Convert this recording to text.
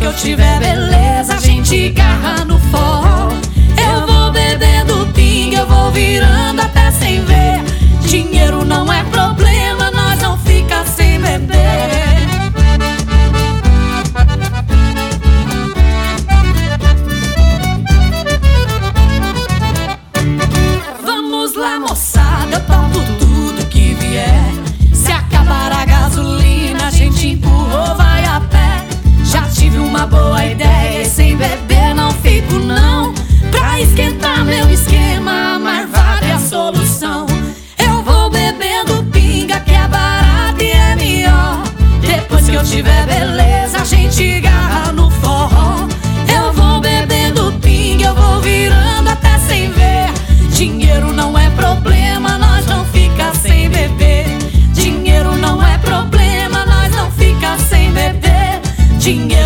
eu tiver beleza, a gente garra no forró. Eu vou bebendo pinga, eu vou virando até sem ver. Dinheiro não é problema, nós não fica sem beber. Vamos lá, moçada, eu topo tudo que vier. Se acabar a gasolina, a gente empurra ou vai a pé. Já tive uma boa ideia e sem beber não fico não. Pra esquentar meu esquema, a Marvada é a solução. Eu vou bebendo pinga que é barato e é melhor. Depois que eu tiver beleza, a gente garra no forró. Eu vou bebendo pinga, eu vou virando até sem ver. Dinheiro não é problema, nós não fica sem beber. Dinheiro não é problema, nós não fica sem beber. Dinheiro